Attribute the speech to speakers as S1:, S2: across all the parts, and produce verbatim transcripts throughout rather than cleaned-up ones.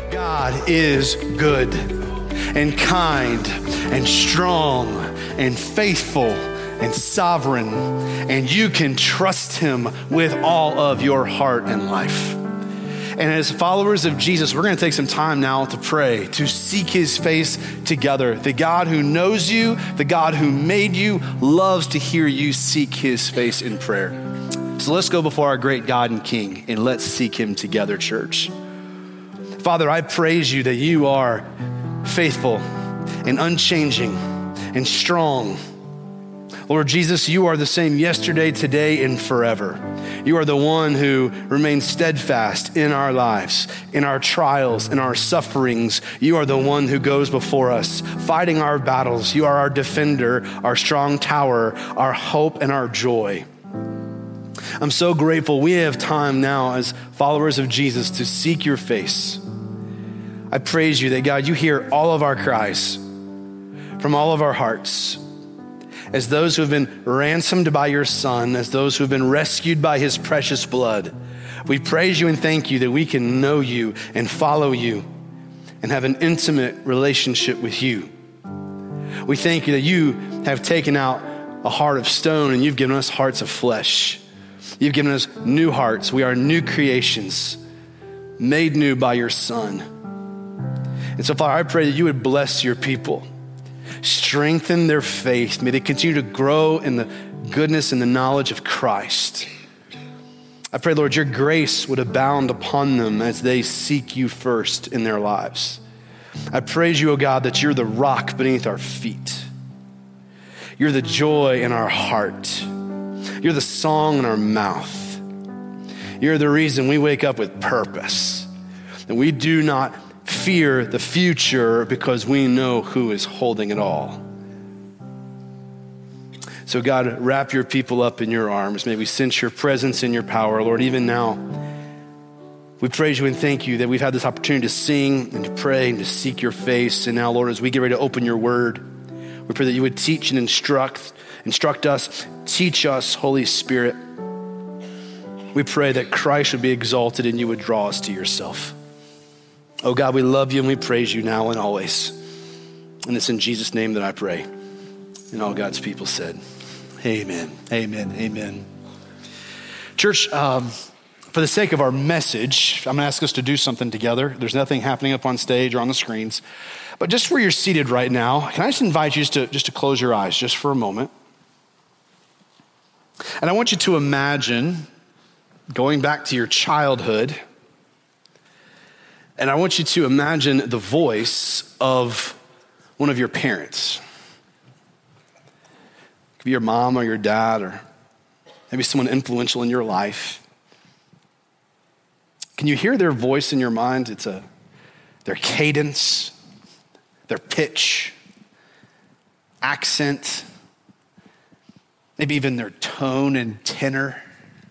S1: God is good and kind and strong and faithful and sovereign, and you can trust him with all of your heart and life. And as followers of Jesus, we're gonna take some time now to pray, to seek his face together. The God who knows you, the God who made you, loves to hear you seek his face in prayer. So let's go before our great God and King, and let's seek him together, church. Father, I praise you that you are faithful and unchanging and strong. Lord Jesus, you are the same yesterday, today, and forever. You are the one who remains steadfast in our lives, in our trials, in our sufferings. You are the one who goes before us, fighting our battles. You are our defender, our strong tower, our hope, and our joy. I'm so grateful we have time now as followers of Jesus to seek your face. I praise you that, God, you hear all of our cries from all of our hearts. As those who have been ransomed by your Son, as those who have been rescued by his precious blood, we praise you and thank you that we can know you and follow you and have an intimate relationship with you. We thank you that you have taken out a heart of stone and you've given us hearts of flesh. You've given us new hearts. We are new creations, made new by your Son. And so, Father, I pray that you would bless your people, strengthen their faith. May they continue to grow in the goodness and the knowledge of Christ. I pray, Lord, your grace would abound upon them as they seek you first in their lives. I praise you, O God, that you're the rock beneath our feet. You're the joy in our heart. You're the song in our mouth. You're the reason we wake up with purpose. And we do not fear the future because we know who is holding it all. So God, wrap your people up in your arms. May we sense your presence and your power, Lord, even now. We praise you and thank you that we've had this opportunity to sing and to pray and to seek your face. And now, Lord, as we get ready to open your word, we pray that you would teach and instruct, instruct us, teach us, Holy Spirit. We pray that Christ would be exalted and you would draw us to yourself. Oh God, we love you and we praise you now and always. And it's in Jesus' name that I pray. And all God's people said, amen, amen, amen. Church, um, for the sake of our message, I'm gonna ask us to do something together. There's nothing happening up on stage or on the screens. But just where you're seated right now, can I just invite you just to, just to close your eyes just for a moment? And I want you to imagine going back to your childhood. And I want you to imagine the voice of one of your parents. It could be your mom or your dad or maybe someone influential in your life. Can you hear their voice in your mind? It's a their cadence, their pitch, accent, maybe even their tone and tenor.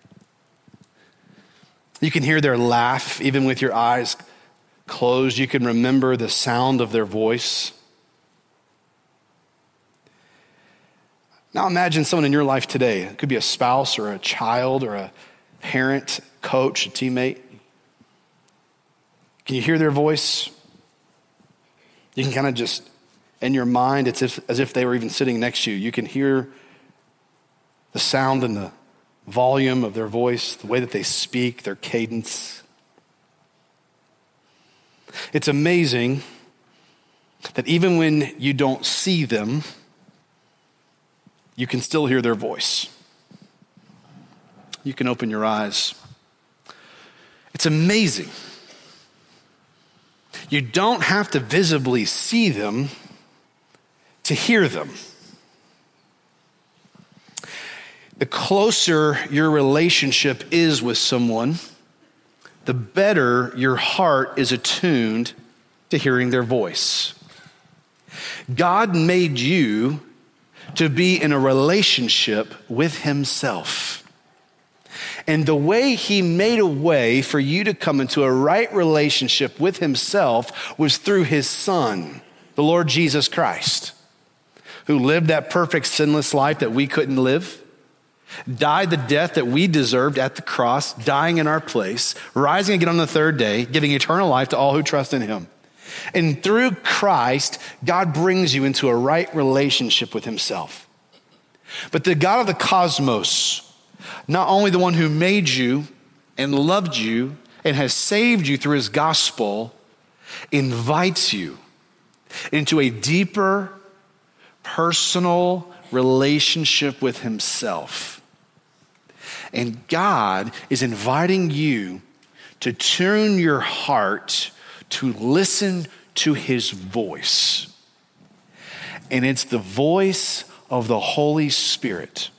S1: You can hear their laugh even with your eyes closed. You can remember the sound of their voice. Now imagine someone in your life today. It could be a spouse or a child or a parent, coach, a teammate. Can you hear their voice? You can kind of just, in your mind, it's as if, as if they were even sitting next to you. You can hear the sound and the volume of their voice, the way that they speak, their cadence. It's amazing that even when you don't see them, you can still hear their voice. You can open your eyes. It's amazing. You don't have to visibly see them to hear them. The closer your relationship is with someone, the better your heart is attuned to hearing their voice. God made you to be in a relationship with himself. And the way he made a way for you to come into a right relationship with himself was through his Son, the Lord Jesus Christ, who lived that perfect sinless life that we couldn't live. died the death that we deserved at the cross, dying in our place, rising again on the third day, giving eternal life to all who trust in him. And through Christ, God brings you into a right relationship with himself. But the God of the cosmos, not only the one who made you and loved you and has saved you through his gospel, invites you into a deeper, personal relationship with himself. And God is inviting you to tune your heart to listen to his voice. And it's the voice of the Holy Spirit.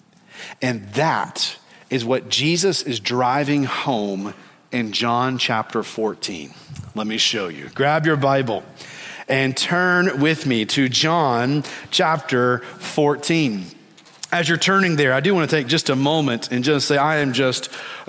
S1: And that is what Jesus is driving home in John chapter fourteen. Let me show you. Grab your Bible and turn with me to John chapter fourteen. As you're turning there, I do want to take just a moment and just say, I am just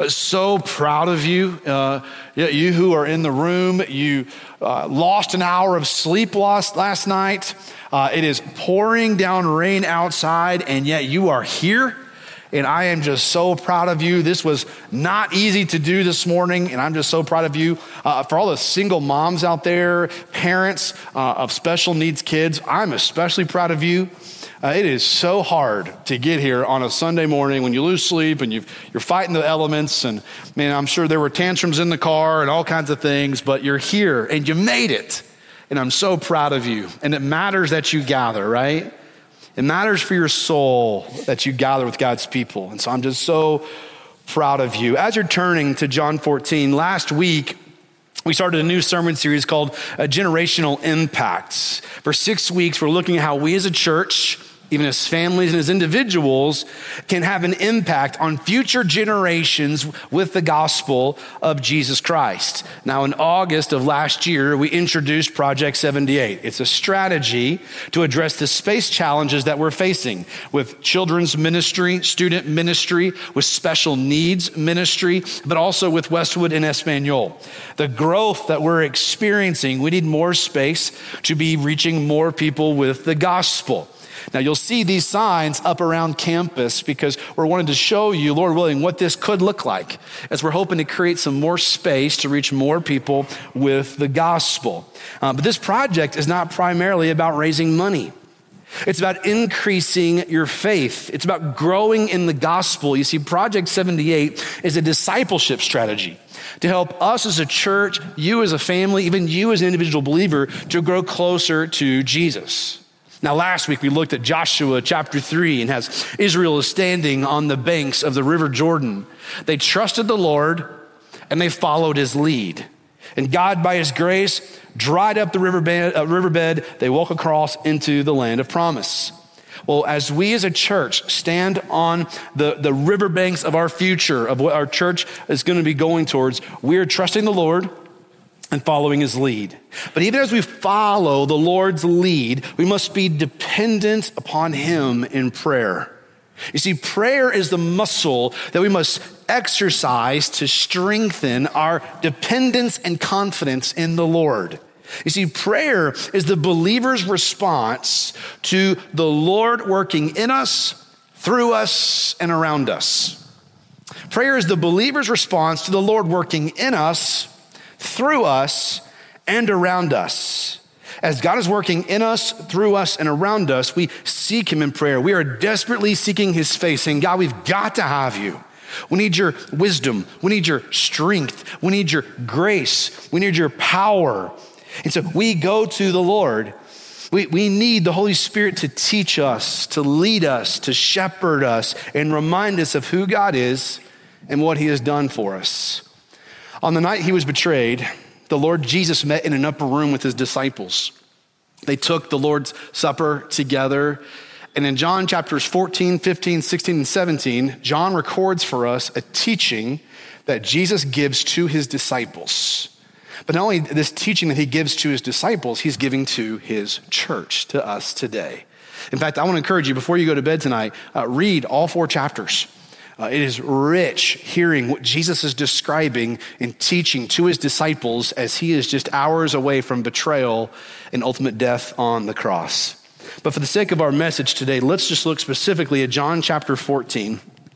S1: so proud of you. Uh, you who are in the room, you uh, lost an hour of sleep lost last night. Uh, it is pouring down rain outside, and yet you are here. And I am just so proud of you. This was not easy to do this morning, and I'm just so proud of you. Uh, for all the single moms out there, parents uh, of special needs kids, I'm especially proud of you. Uh, it is so hard to get here on a Sunday morning when you lose sleep and you've, you're fighting the elements. And man, I'm sure there were tantrums in the car and all kinds of things, but you're here and you made it. And I'm so proud of you. And it matters that you gather, right? It matters for your soul that you gather with God's people. And so I'm just so proud of you. As you're turning to John fourteen, last week, we started a new sermon series called uh, Generational Impacts. For six weeks, we're looking at how we as a church, even as families and as individuals, can have an impact on future generations with the gospel of Jesus Christ. Now, in August of last year, we introduced Project seventy-eight. It's a strategy to address the space challenges that we're facing with children's ministry, student ministry, with special needs ministry, but also with Westwood and Espanol. The growth that we're experiencing, we need more space to be reaching more people with the gospel. Now, you'll see these signs up around campus because we're wanting to show you, Lord willing, what this could look like as we're hoping to create some more space to reach more people with the gospel. Uh, but this project is not primarily about raising money. It's about increasing your faith. It's about growing in the gospel. You see, Project seventy-eight is a discipleship strategy to help us as a church, you as a family, even you as an individual believer, to grow closer to Jesus. Now, last week we looked at Joshua chapter three, and as Israel is standing on the banks of the river Jordan, they trusted the Lord and they followed his lead. And God, by his grace, dried up the riverbed, uh, riverbed. They walk across into the land of promise. Well, as we as a church stand on the, the riverbanks of our future, of what our church is going to be going towards, we are trusting the Lord and following his lead. But even as we follow the Lord's lead, we must be dependent upon him in prayer. You see, prayer is the muscle that we must exercise to strengthen our dependence and confidence in the Lord. You see, prayer is the believer's response to the Lord working in us, through us, and around us. Prayer is the believer's response to the Lord working in us, through us, and around us. As God is working in us, through us, and around us, we seek him in prayer. We are desperately seeking his face, saying, God, we've got to have you. We need your wisdom. We need your strength. We need your grace. We need your power. And so we go to the Lord. We, we need the Holy Spirit to teach us, to lead us, to shepherd us, and remind us of who God is and what he has done for us. On the night he was betrayed, the Lord Jesus met in an upper room with his disciples. They took the Lord's Supper together. And in John chapters fourteen, fifteen, sixteen, and seventeen, John records for us a teaching that Jesus gives to his disciples. But not only this teaching that he gives to his disciples, he's giving to his church, to us today. In fact, I want to encourage you, before you go to bed tonight, uh, read all four chapters. Uh, it is rich hearing what Jesus is describing and teaching to his disciples as he is just hours away from betrayal and ultimate death on the cross. But for the sake of our message today, let's just look specifically at John chapter fourteen.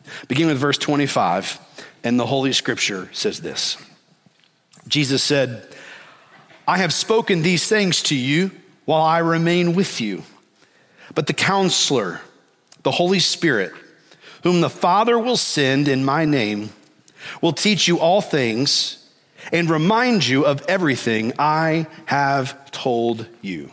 S1: Beginning with verse twenty-five, and the Holy Scripture says this. Jesus said, I have spoken these things to you while I remain with you. But the Counselor, the Holy Spirit, whom the Father will send in my name, will teach you all things and remind you of everything I have told you.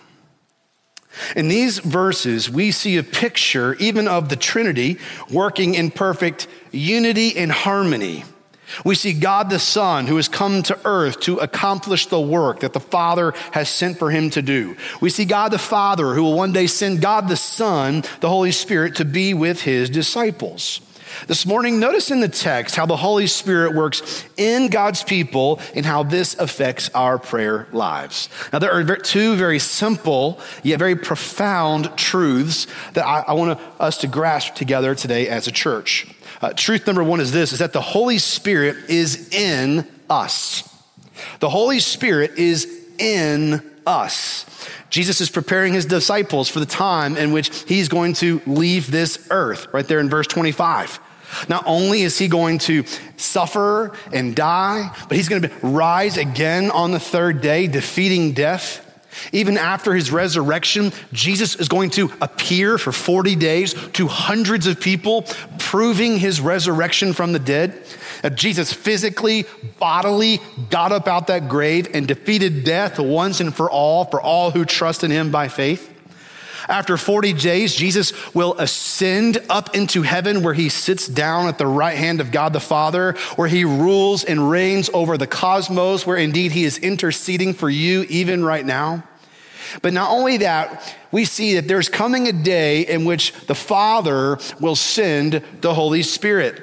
S1: In these verses, we see a picture even of the Trinity working in perfect unity and harmony. We see God the Son who has come to earth to accomplish the work that the Father has sent for him to do. We see God the Father who will one day send God the Son, the Holy Spirit, to be with his disciples. This morning, notice in the text how the Holy Spirit works in God's people and how this affects our prayer lives. Now, there are two very simple yet very profound truths that I, I want us to grasp together today as a church. Uh, truth number one is this, is that the Holy Spirit is in us. The Holy Spirit is in us. Jesus is preparing his disciples for the time in which he's going to leave this earth, right there in verse twenty-five. Not only is he going to suffer and die, but he's going to rise again on the third day, defeating death. Even after his resurrection, Jesus is going to appear for forty days to hundreds of people, proving his resurrection from the dead. That Jesus physically, bodily got up out that grave and defeated death once and for all, for all who trust in him by faith. After forty days, Jesus will ascend up into heaven where he sits down at the right hand of God the Father, where he rules and reigns over the cosmos, where indeed he is interceding for you even right now. But not only that, we see that there's coming a day in which the Father will send the Holy Spirit.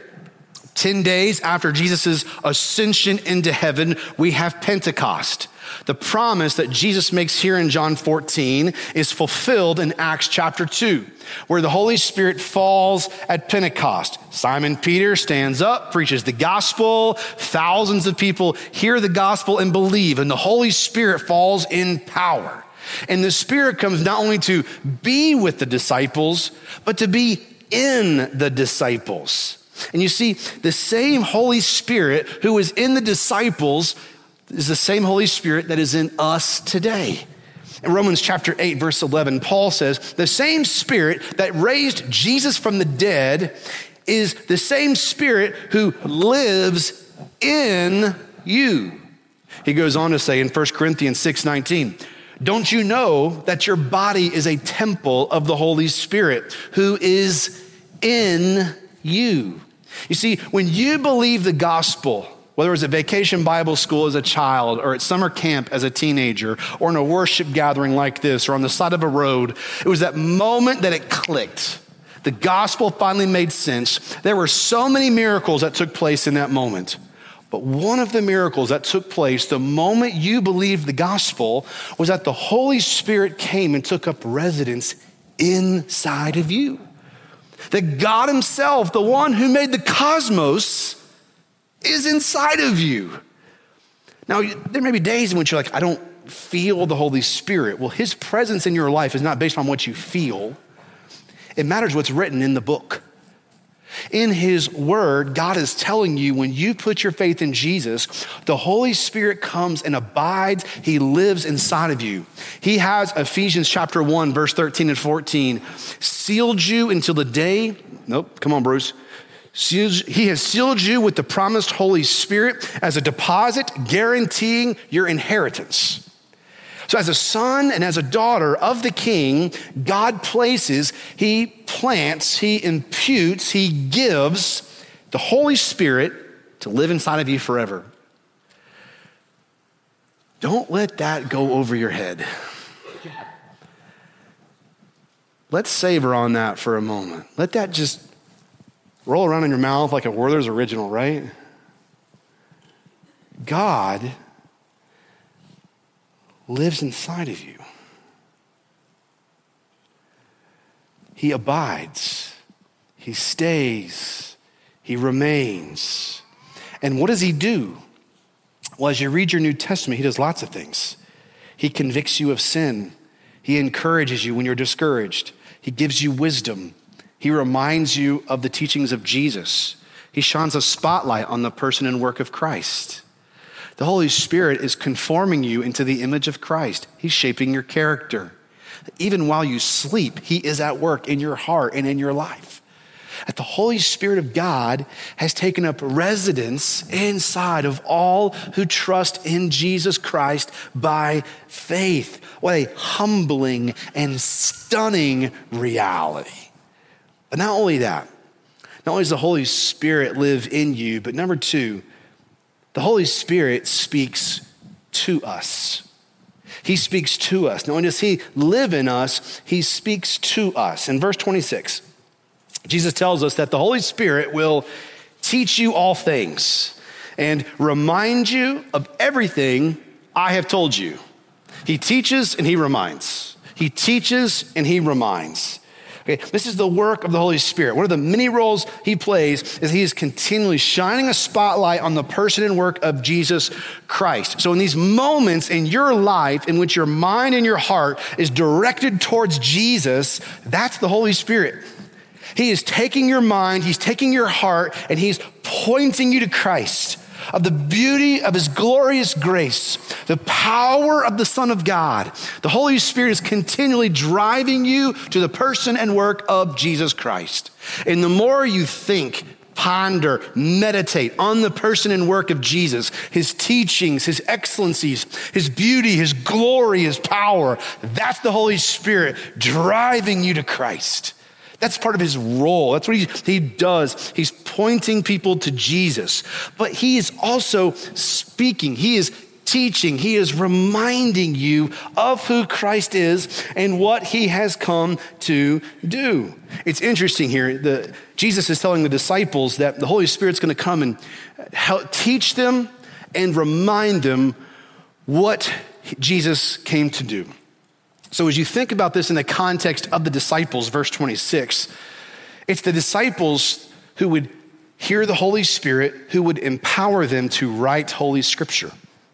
S1: Ten days after Jesus' ascension into heaven, we have Pentecost. The promise that Jesus makes here in John fourteen is fulfilled in Acts chapter two, where the Holy Spirit falls at Pentecost. Simon Peter stands up, preaches the gospel. Thousands of people hear the gospel and believe, and the Holy Spirit falls in power. And the Spirit comes not only to be with the disciples, but to be in the disciples. And you see, the same Holy Spirit who is in the disciples is the same Holy Spirit that is in us today. In Romans chapter eight, verse eleven, Paul says, the same Spirit that raised Jesus from the dead is the same Spirit who lives in you. He goes on to say in First Corinthians six nineteen, don't you know that your body is a temple of the Holy Spirit who is in you? You see, when you believe the gospel, whether it was at Vacation Bible School as a child or at summer camp as a teenager or in a worship gathering like this or on the side of a road, it was that moment that it clicked. The gospel finally made sense. There were so many miracles that took place in that moment. But one of the miracles that took place the moment you believed the gospel was that the Holy Spirit came and took up residence inside of you. That God himself, the one who made the cosmos, is inside of you. Now, there may be days in which you're like, I don't feel the Holy Spirit. Well, his presence in your life is not based on what you feel. It matters what's written in the book. In his word, God is telling you when you put your faith in Jesus, the Holy Spirit comes and abides. He lives inside of you. He has, Ephesians chapter one, verse thirteen and fourteen, sealed you until the day, nope, come on, Bruce. He has sealed you with the promised Holy Spirit as a deposit guaranteeing your inheritance. So as a son and as a daughter of the King, God places, he plants, he imputes, he gives the Holy Spirit to live inside of you forever. Don't let that go over your head. Let's savor on that for a moment. Let that just roll around in your mouth like a Werther's Original, right? God lives inside of you. He abides. He stays. He remains. And what does he do? Well, as you read your New Testament, he does lots of things. He convicts you of sin. He encourages you when you're discouraged. He gives you wisdom. He reminds you of the teachings of Jesus. He shines a spotlight on the person and work of Christ. The Holy Spirit is conforming you into the image of Christ. He's shaping your character. Even while you sleep, he is at work in your heart and in your life. That the Holy Spirit of God has taken up residence inside of all who trust in Jesus Christ by faith. What a humbling and stunning reality. But not only that, not only does the Holy Spirit live in you, but number two, the Holy Spirit speaks to us. He speaks to us. Not only does he live in us, he speaks to us. In verse twenty-six, Jesus tells us that the Holy Spirit will teach you all things and remind you of everything I have told you. He teaches and he reminds. He teaches and he reminds. Okay, this is the work of the Holy Spirit. One of the many roles he plays is he is continually shining a spotlight on the person and work of Jesus Christ. So in these moments in your life in which your mind and your heart is directed towards Jesus, that's the Holy Spirit. He is taking your mind, he's taking your heart, and he's pointing you to Christ, of the beauty of his glorious grace, the power of the Son of God. The Holy Spirit is continually driving you to the person and work of Jesus Christ. And the more you think, ponder, meditate on the person and work of Jesus, his teachings, his excellencies, his beauty, his glory, his power, that's the Holy Spirit driving you to Christ. That's part of his role. That's what he, he does. He's pointing people to Jesus. But he is also speaking. He is teaching. He is reminding you of who Christ is and what he has come to do. It's interesting here. The, Jesus is telling the disciples that the Holy Spirit's going to come and help teach them and remind them what Jesus came to do. So as you think about this in the context of the disciples, verse twenty-six, it's the disciples who would hear the Holy Spirit, who would empower them to write Holy Scripture.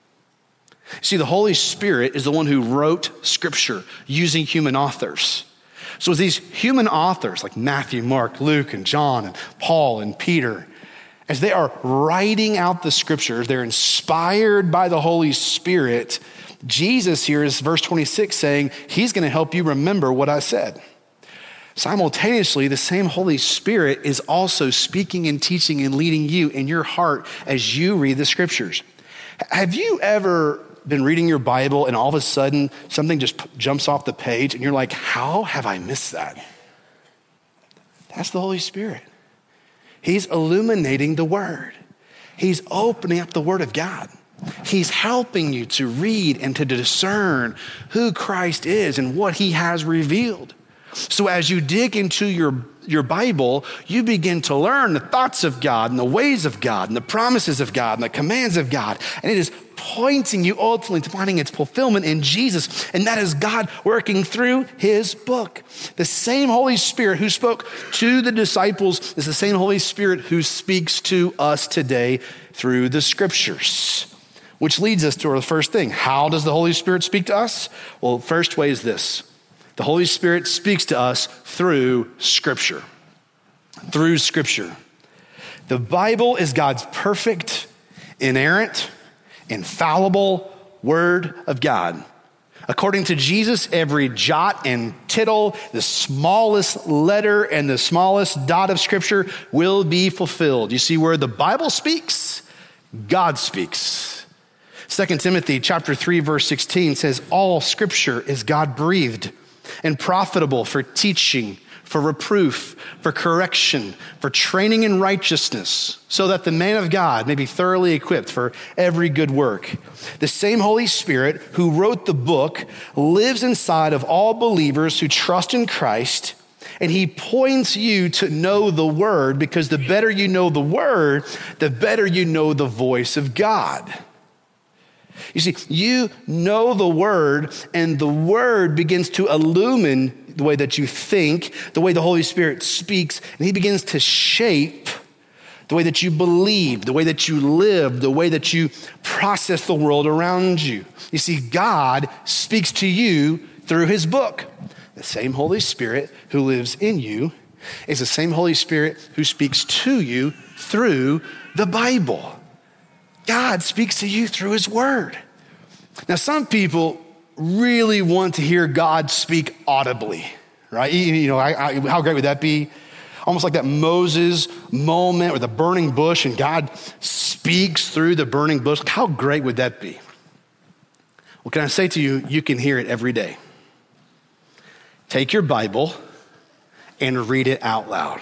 S1: See, the Holy Spirit is the one who wrote Scripture using human authors. So as these human authors like Matthew, Mark, Luke, and John, and Paul, and Peter, as they are writing out the Scriptures, they're inspired by the Holy Spirit. Jesus here is verse twenty-six saying, he's going to help you remember what I said. Simultaneously, the same Holy Spirit is also speaking and teaching and leading you in your heart as you read the Scriptures. Have you ever been reading your Bible and all of a sudden something just jumps off the page and you're like, how have I missed that? That's the Holy Spirit. He's illuminating the Word. He's opening up the Word of God. He's helping you to read and to discern who Christ is and what he has revealed. So as you dig into your, your Bible, you begin to learn the thoughts of God and the ways of God and the promises of God and the commands of God. And it is pointing you ultimately to finding its fulfillment in Jesus. And that is God working through his book. The same Holy Spirit who spoke to the disciples is the same Holy Spirit who speaks to us today through the Scriptures. Which leads us to our first thing. How does the Holy Spirit speak to us? Well, the first way is this. The Holy Spirit speaks to us through Scripture. Through Scripture. The Bible is God's perfect, inerrant, infallible Word of God. According to Jesus, every jot and tittle, the smallest letter and the smallest dot of Scripture will be fulfilled. You see, where the Bible speaks, God speaks. Second Timothy chapter three, verse sixteen says, all Scripture is God-breathed and profitable for teaching, for reproof, for correction, for training in righteousness, so that the man of God may be thoroughly equipped for every good work. The same Holy Spirit who wrote the book lives inside of all believers who trust in Christ, and he points you to know the Word, because the better you know the Word, the better you know the voice of God. You see, you know the Word, and the Word begins to illumine the way that you think, the way the Holy Spirit speaks, and he begins to shape the way that you believe, the way that you live, the way that you process the world around you. You see, God speaks to you through his book. The same Holy Spirit who lives in you is the same Holy Spirit who speaks to you through the Bible. God speaks to you through his word. Now, some people really want to hear God speak audibly, right? You know, I, I, how great would that be? Almost like that Moses moment with the burning bush and God speaks through the burning bush. How great would that be? Well, can I say to you, you can hear it every day. Take your Bible and read it out loud.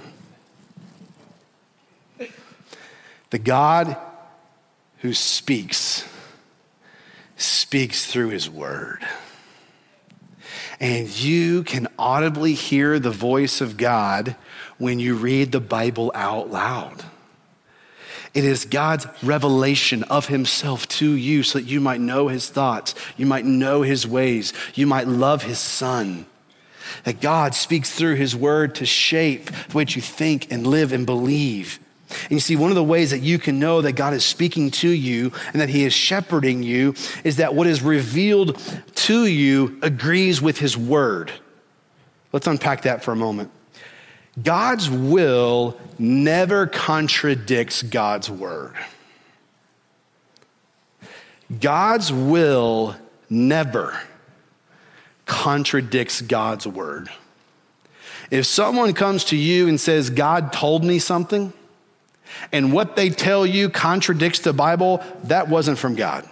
S1: The God who speaks, speaks through his word. And you can audibly hear the voice of God when you read the Bible out loud. It is God's revelation of himself to you so that you might know his thoughts, you might know his ways, you might love his son. That God speaks through his word to shape the way that you think and live and believe. And you see, one of the ways that you can know that God is speaking to you and that he is shepherding you is that what is revealed to you agrees with his word. Let's unpack that for a moment. God's will never contradicts God's word. God's will never contradicts God's word. If someone comes to you and says, God told me something, and what they tell you contradicts the Bible, that wasn't from God.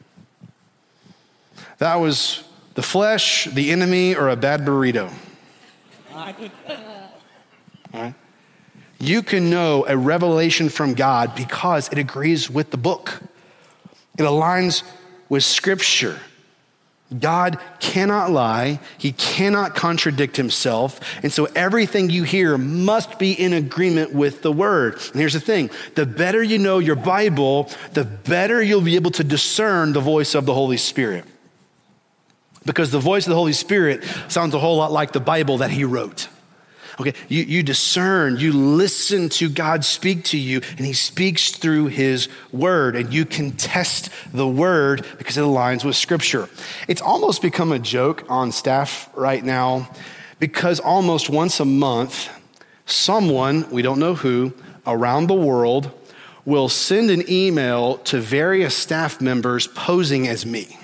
S1: That was the flesh, the enemy, or a bad burrito. All right? You can know a revelation from God because it agrees with the book. It aligns with Scripture. God cannot lie. He cannot contradict himself. And so everything you hear must be in agreement with the word. And here's the thing. The better you know your Bible, the better you'll be able to discern the voice of the Holy Spirit. Because the voice of the Holy Spirit sounds a whole lot like the Bible that he wrote. Okay, you, you discern, you listen to God speak to you, and he speaks through his word, and you can test the word because it aligns with Scripture. It's almost become a joke on staff right now because almost once a month, someone, we don't know who, around the world will send an email to various staff members posing as me.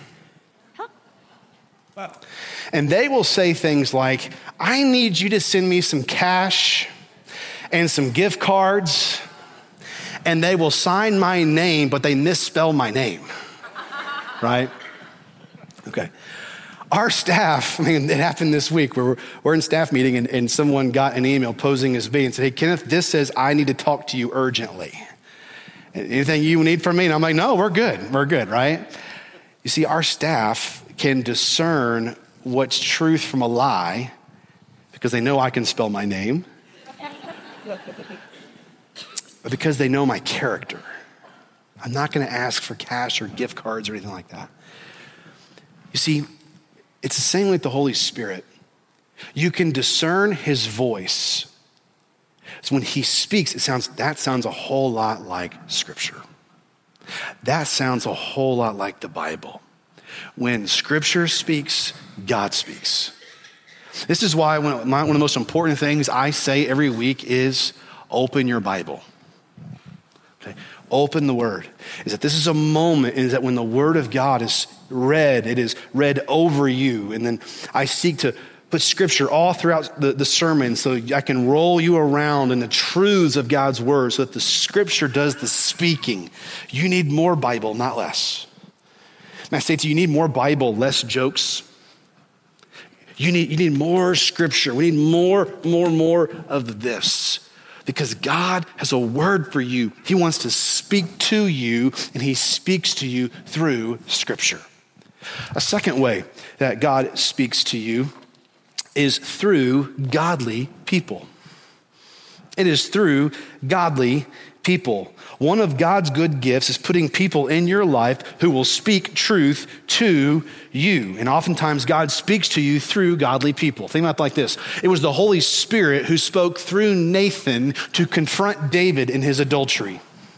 S1: Wow. And they will say things like, I need you to send me some cash and some gift cards. And they will sign my name, but they misspell my name. Right? Okay. Our staff, I mean, it happened this week where we're, we're in staff meeting and, and someone got an email posing as me and said, hey, Kenneth, this says I need to talk to you urgently. Anything you need from me? And I'm like, no, we're good. We're good, right? You see, our staff can discern what's truth from a lie because they know I can spell my name, but because they know my character. I'm not going to ask for cash or gift cards or anything like that. You see, it's the same with the Holy Spirit. You can discern his voice. So when he speaks, it sounds that sounds a whole lot like Scripture. That sounds a whole lot like the Bible. When Scripture speaks, God speaks. This is why one of, my, one of the most important things I say every week is open your Bible. Okay? Open the Word. Is that this is a moment, is that when the Word of God is read, it is read over you. And then I seek to put Scripture all throughout the, the sermon so I can roll you around in the truths of God's Word so that the Scripture does the speaking. You need more Bible, not less. And I say to you, you need more Bible, less jokes. You need, you need more Scripture. We need more, more, more of this. Because God has a word for you. He wants to speak to you, and he speaks to you through Scripture. A second way that God speaks to you is through godly people. It is through godly people. One of God's good gifts is putting people in your life who will speak truth to you. And oftentimes God speaks to you through godly people. Think about it like this. It was the Holy Spirit who spoke through Nathan to confront David in his adultery.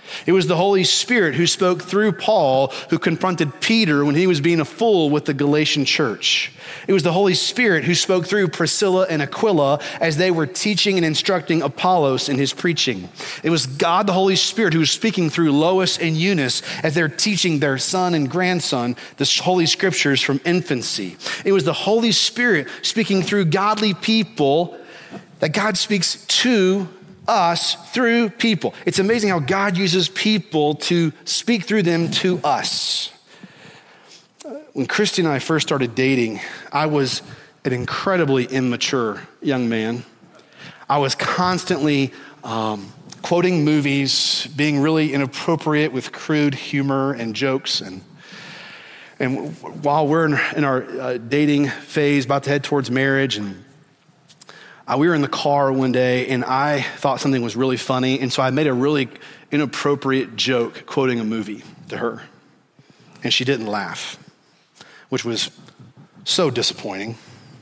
S1: It was the Holy Spirit who spoke through Paul, who confronted Peter when he was being a fool with the Galatian church. It was the Holy Spirit who spoke through Priscilla and Aquila as they were teaching and instructing Apollos in his preaching. It was God, the Holy Spirit, who was speaking through Lois and Eunice as they're teaching their son and grandson the Holy Scriptures from infancy. It was the Holy Spirit speaking through godly people that God speaks to us through people. It's amazing how God uses people to speak through them to us. When Christy and I first started dating, I was an incredibly immature young man. I was constantly um, quoting movies, being really inappropriate with crude humor and jokes. And, and while we're in, in our uh, dating phase, about to head towards marriage, and Uh, we were in the car one day and I thought something was really funny. And so I made a really inappropriate joke quoting a movie to her. And she didn't laugh, which was so disappointing.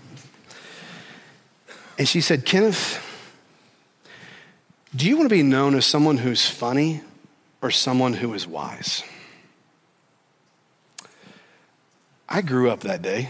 S1: And she said, "Kenneth, do you want to be known as someone who's funny or someone who is wise?" I grew up that day,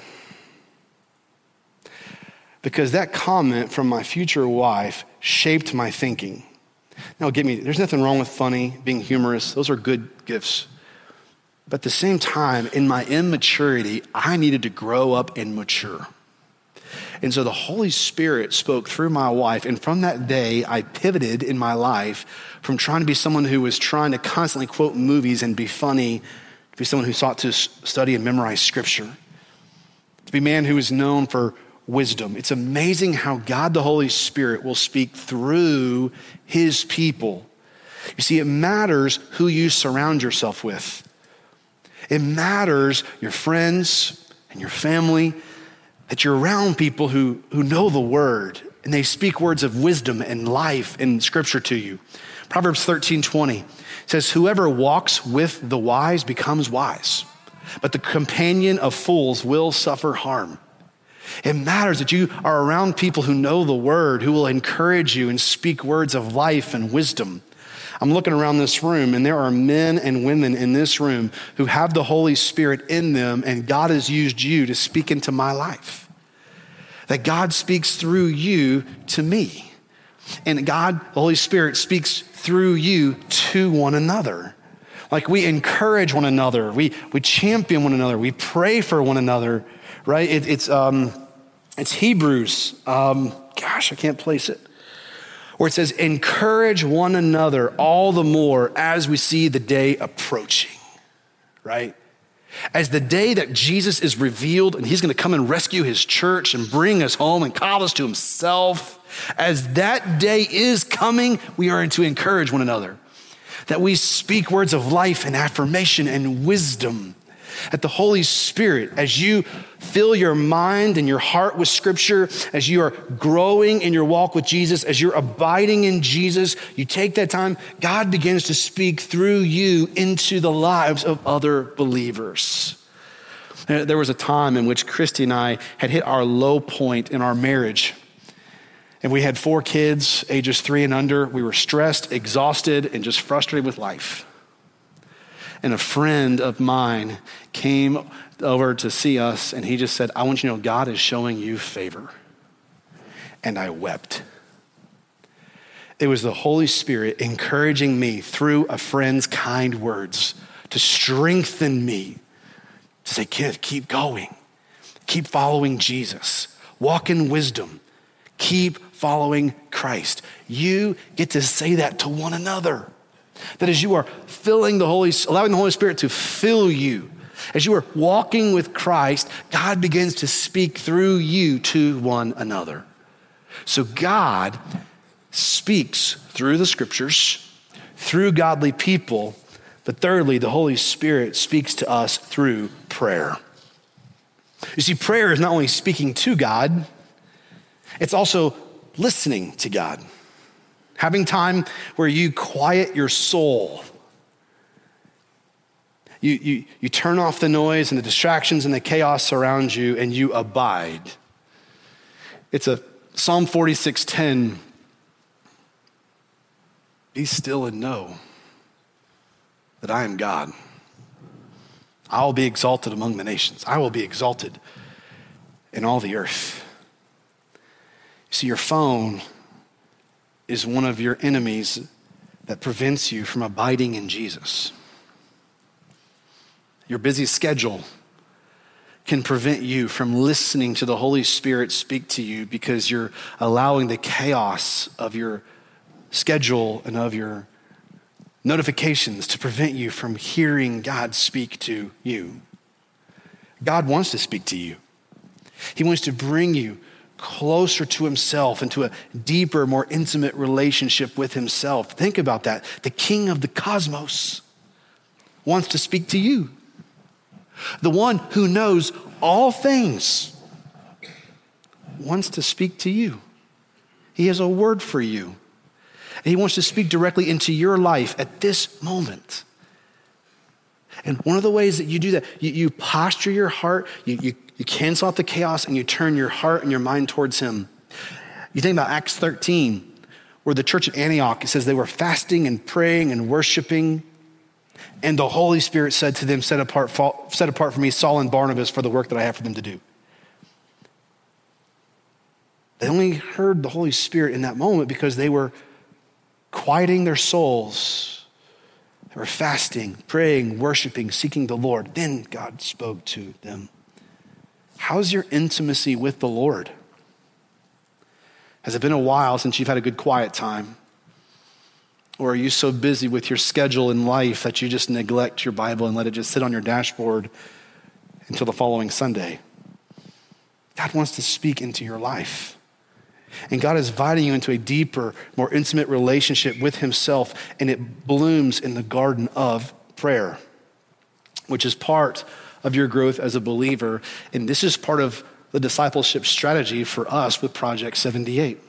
S1: because that comment from my future wife shaped my thinking. Now, get me, there's nothing wrong with funny, being humorous. Those are good gifts. But at the same time, in my immaturity, I needed to grow up and mature. And so the Holy Spirit spoke through my wife. And from that day, I pivoted in my life from trying to be someone who was trying to constantly quote movies and be funny, to be someone who sought to study and memorize Scripture, to be a man who is known for wisdom. It's amazing how God the Holy Spirit will speak through his people. You see, it matters who you surround yourself with. It matters your friends and your family, that you're around people who, who know the word and they speak words of wisdom and life and Scripture to you. Proverbs thirteen twenty says, "Whoever walks with the wise becomes wise, but the companion of fools will suffer harm." It matters that you are around people who know the word, who will encourage you and speak words of life and wisdom. I'm looking around this room, and there are men and women in this room who have the Holy Spirit in them, and God has used you to speak into my life. That God speaks through you to me. And God, the Holy Spirit, speaks through you to one another. Like we encourage one another, we, we champion one another, we pray for one another. Right? It, it's um, it's Hebrews. Um, gosh, I can't place it. Where it says, "Encourage one another all the more as we see the day approaching." Right? As the day that Jesus is revealed and he's going to come and rescue his church and bring us home and call us to himself. As that day is coming, we are to encourage one another. That we speak words of life and affirmation and wisdom. That the Holy Spirit, as you fill your mind and your heart with Scripture, as you are growing in your walk with Jesus, as you're abiding in Jesus, you take that time, God begins to speak through you into the lives of other believers. There was a time in which Christy and I had hit our low point in our marriage. And we had four kids, ages three and under. We were stressed, exhausted, and just frustrated with life. And a friend of mine came over to see us, and he just said, "I want you to know God is showing you favor." And I wept. It was the Holy Spirit encouraging me through a friend's kind words to strengthen me, to say, "Kid, keep going. Keep following Jesus. Walk in wisdom. Keep following Christ." You get to say that to one another. That as you are filling the Holy, allowing the Holy Spirit to fill you, as you are walking with Christ, God begins to speak through you to one another. So God speaks through the Scriptures, through godly people, but thirdly, the Holy Spirit speaks to us through prayer. You see, prayer is not only speaking to God, it's also listening to God. Having time where you quiet your soul. You, you, you turn off the noise and the distractions and the chaos around you, and you abide. It's a Psalm forty-six ten. Be still and know that I am God. I will be exalted among the nations. I will be exalted in all the earth. See, your phone is one of your enemies that prevents you from abiding in Jesus. Your busy schedule can prevent you from listening to the Holy Spirit speak to you because you're allowing the chaos of your schedule and of your notifications to prevent you from hearing God speak to you. God wants to speak to you. He wants to bring you closer to himself, into a deeper, more intimate relationship with himself. Think about that. The King of the cosmos wants to speak to you. The one who knows all things wants to speak to you. He has a word for you. And he wants to speak directly into your life at this moment. And one of the ways that you do that, you, you posture your heart, you, you, you cancel out the chaos, and you turn your heart and your mind towards him. You think about Acts thirteen, where the church at Antioch, it says they were fasting and praying and worshiping. And the Holy Spirit said to them, set apart, set apart for me Saul and Barnabas for the work that I have for them to do. They only heard the Holy Spirit in that moment because they were quieting their souls. They were fasting, praying, worshiping, seeking the Lord. Then God spoke to them. How's your intimacy with the Lord? Has it been a while since you've had a good quiet time? Or are you so busy with your schedule in life that you just neglect your Bible and let it just sit on your dashboard until the following Sunday? God wants to speak into your life. And God is inviting you into a deeper, more intimate relationship with himself, and it blooms in the garden of prayer, which is part of your growth as a believer. And this is part of the discipleship strategy for us with Project seventy-eight.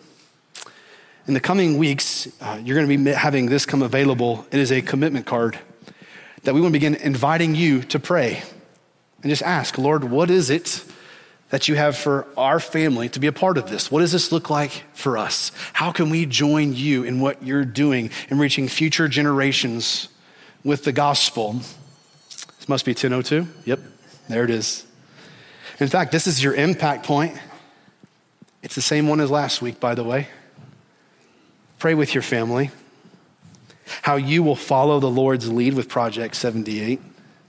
S1: In the coming weeks, uh, you're going to be having this come available. It is a commitment card that we want to begin inviting you to pray and just ask, Lord, what is it that you have for our family to be a part of this? What does this look like for us? How can we join you in what you're doing in reaching future generations with the gospel? This must be ten oh two. Yep, there it is. In fact, this is your impact point. It's the same one as last week, by the way. Pray with your family how you will follow the Lord's lead with Project seventy-eight.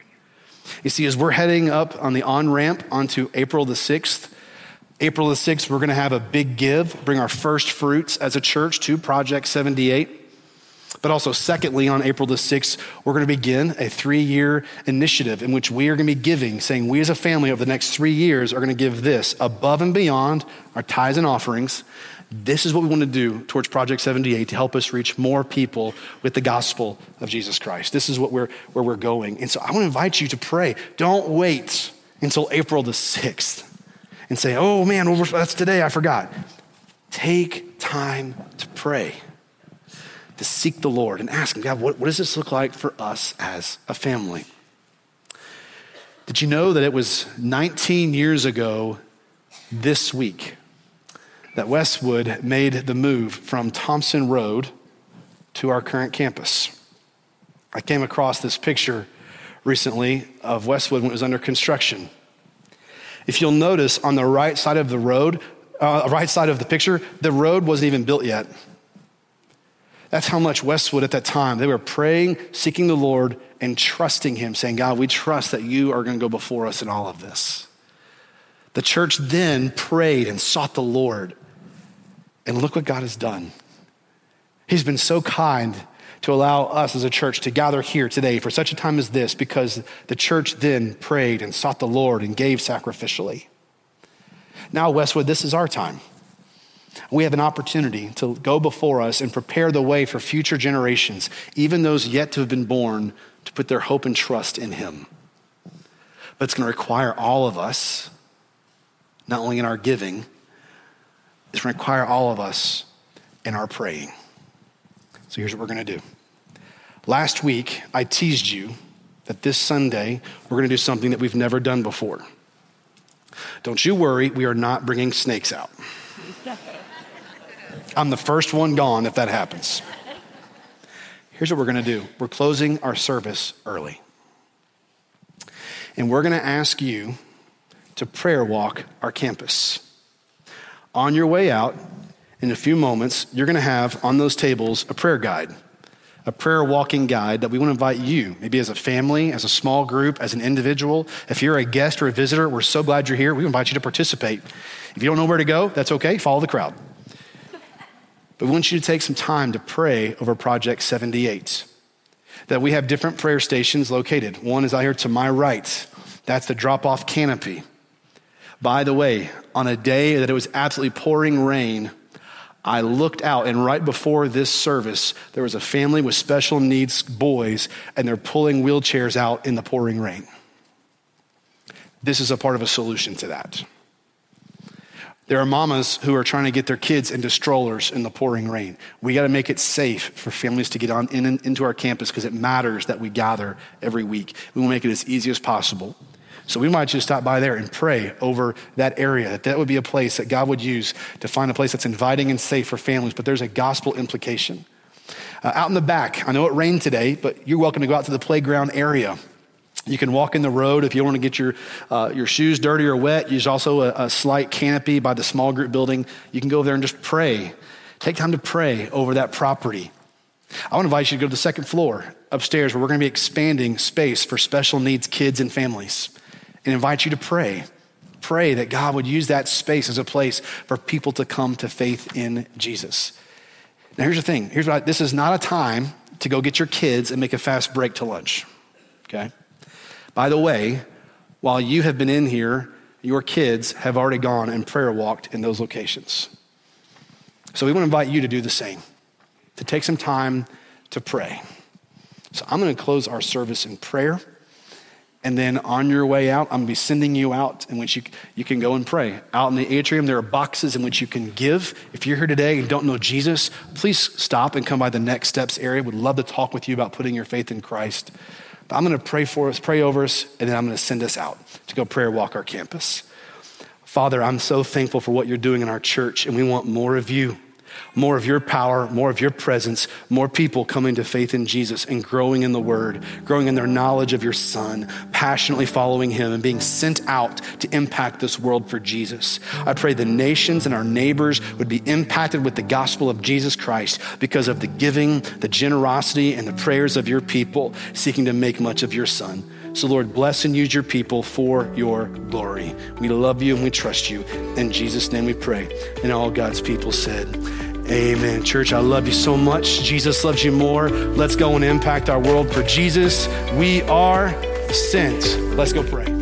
S1: You see, as we're heading up on the on-ramp onto April the sixth, April the sixth, we're going to have a big give, bring our first fruits as a church to Project seventy-eight. But also, secondly, on April the sixth, we're going to begin a three-year initiative in which we are going to be giving, saying we as a family over the next three years are going to give this above and beyond our tithes and offerings. This is what we want to do towards Project seventy-eight to help us reach more people with the gospel of Jesus Christ. This is what we're where we're going. And so I want to invite you to pray. Don't wait until April the sixth and say, oh man, that's today, I forgot. Take time to pray, to seek the Lord and ask him, God, what, what does this look like for us as a family? Did you know that it was nineteen years ago this week that Westwood made the move from Thompson Road to our current campus? I came across this picture recently of Westwood when it was under construction. If you'll notice on the right side of the road, uh, right side of the picture, the road wasn't even built yet. That's how much Westwood at that time, they were praying, seeking the Lord, and trusting him, saying, God, we trust that you are going to go before us in all of this. The church then prayed and sought the Lord. And look what God has done. He's been so kind to allow us as a church to gather here today for such a time as this, because the church then prayed and sought the Lord and gave sacrificially. Now, Westwood, this is our time. We have an opportunity to go before us and prepare the way for future generations, even those yet to have been born, to put their hope and trust in him. But it's going to require all of us, not only in our giving, it's going to require all of us in our praying. So here's what we're going to do. Last week, I teased you that this Sunday, we're going to do something that we've never done before. Don't you worry, we are not bringing snakes out. I'm the first one gone if that happens. Here's what we're gonna do. We're closing our service early. And we're gonna ask you to prayer walk our campus. On your way out, in a few moments, you're gonna have on those tables a prayer guide, a prayer walking guide that we wanna invite you, maybe as a family, as a small group, as an individual. If you're a guest or a visitor, we're so glad you're here. We invite you to participate. If you don't know where to go, that's okay, follow the crowd. But we want you to take some time to pray over Project seventy-eight. That we have different prayer stations located. One is out here to my right. That's the drop-off canopy. By the way, on a day that it was absolutely pouring rain, I looked out, and right before this service, there was a family with special needs boys, and they're pulling wheelchairs out in the pouring rain. This is a part of a solution to that. There are mamas who are trying to get their kids into strollers in the pouring rain. We got to make it safe for families to get on in, in, into our campus because it matters that we gather every week. We will make it as easy as possible. So we might just stop by there and pray over that area, that that would be a place that God would use to find a place that's inviting and safe for families, but there's a gospel implication. Uh, out in the back, I know it rained today, but you're welcome to go out to the playground area. You can walk in the road if you don't want to get your uh, your shoes dirty or wet. There's also a, a slight canopy by the small group building. You can go over there and just pray. Take time to pray over that property. I want to invite you to go to the second floor upstairs where we're going to be expanding space for special needs kids and families, and invite you to pray. Pray that God would use that space as a place for people to come to faith in Jesus. Now here's the thing. Here's what I, this is not a time to go get your kids and make a fast break to lunch, okay? By the way, while you have been in here, your kids have already gone and prayer walked in those locations. So we want to invite you to do the same, to take some time to pray. So I'm going to close our service in prayer. And then on your way out, I'm gonna be sending you out in which you, you can go and pray. Out in the atrium, there are boxes in which you can give. If you're here today and don't know Jesus, please stop and come by the Next Steps area. Would love to talk with you about putting your faith in Christ. But I'm gonna pray for us, pray over us, and then I'm gonna send us out to go prayer walk our campus. Father, I'm so thankful for what you're doing in our church, and we want more of you. More of your power, more of your presence, more people coming to faith in Jesus and growing in the word, growing in their knowledge of your son, passionately following him and being sent out to impact this world for Jesus. I pray the nations and our neighbors would be impacted with the gospel of Jesus Christ because of the giving, the generosity, and the prayers of your people seeking to make much of your son. So Lord, bless and use your people for your glory. We love you and we trust you. In Jesus' name we pray. And all God's people said, amen. Church, I love you so much. Jesus loves you more. Let's go and impact our world for Jesus. We are sent. Let's go pray.